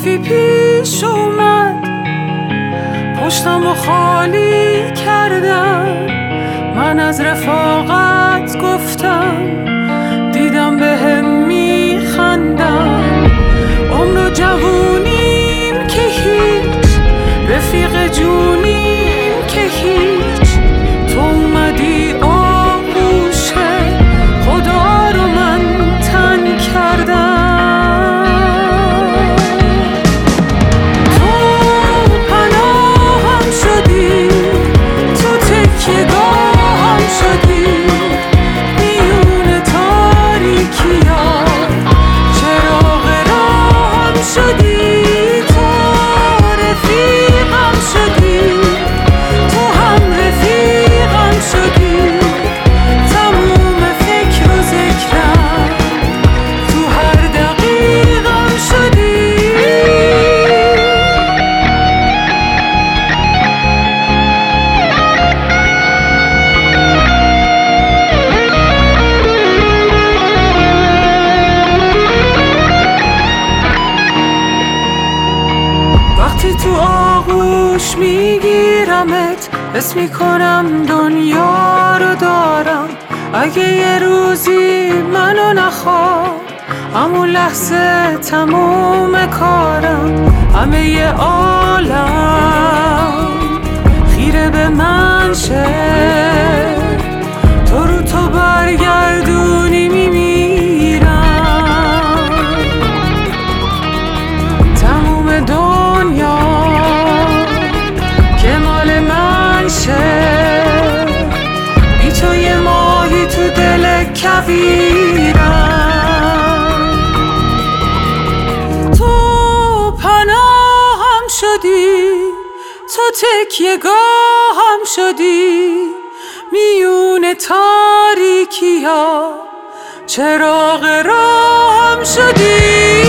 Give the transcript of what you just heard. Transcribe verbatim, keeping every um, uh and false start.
لطفی پیش اومد، پشتم و خالی کردم. من از رفاقت گفتم، دیدم به هم میخندم. عمر و جوونیم که هیچ، رفیق جونیم که هیچ. تو اومدی آغوشه خدا رو من تن کردم. وقتی تو آغوش میگیرمت، حس میکنم دنیا رو دارم. اگه یه روزی منو نخواد، همون لحظه تموم کارم. همه یه عالم خیره به من شه، تو رو تو برگردونی میمیرم. تموم دنیا که مال من شه، بی تو یه ماهی تو دل کویرم. تو پناهم شدی، تو تکیه گاهم شدی. میون تاریکی ها چراغ راهم شدی.